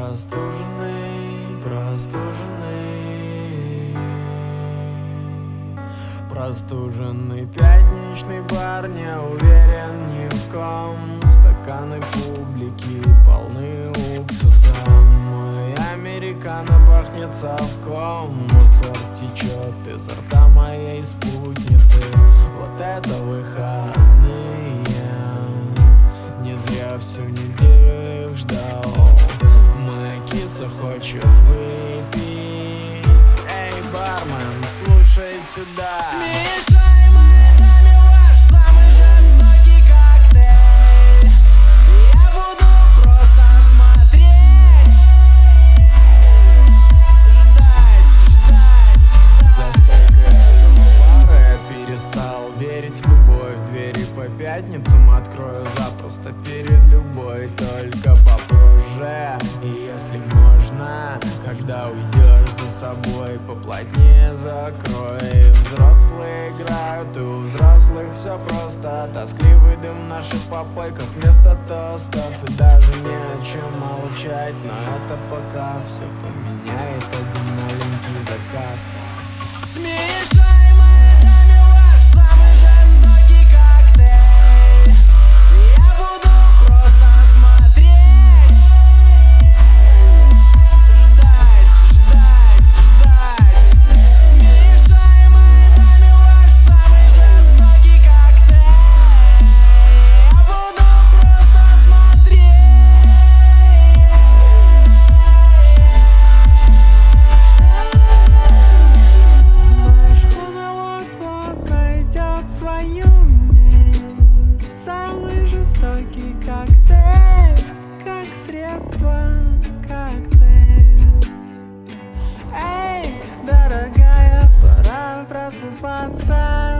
Простуженный пятничный бар, не уверен ни в ком. Стаканы публики полны уксуса. Мой американо пахнет совком. Мусор течет изо рта моей спутницы. Вот это выходные. Не зря всю неделю их ждал. Моя киса хочет выпить. Эй, бармен, слушай сюда. Смешай моей даме ваш самый жестокий коктейль. Я буду просто смотреть, ждать. За стойкой этого бара я перестал верить в любовь. Двери по пятницам открою запросто перед любой, только попозже. И если можно, когда уйдешь за собой, поплотнее закрой. Взрослые играют, и у взрослых все просто. Тоскливый дым в наших попойках вместо тостов. И даже не о чем молчать, но это пока все поменяет один маленький заказ. Смешай моей даме ваш самый жестокий коктейль. Я буду просто смотреть, ждать. Смешай моей даме ваш самый жестокий коктейль. Я буду просто смотреть. Свою самый жестокий коктейль, как средство, как цель. Эй, дорогая, пора просыпаться.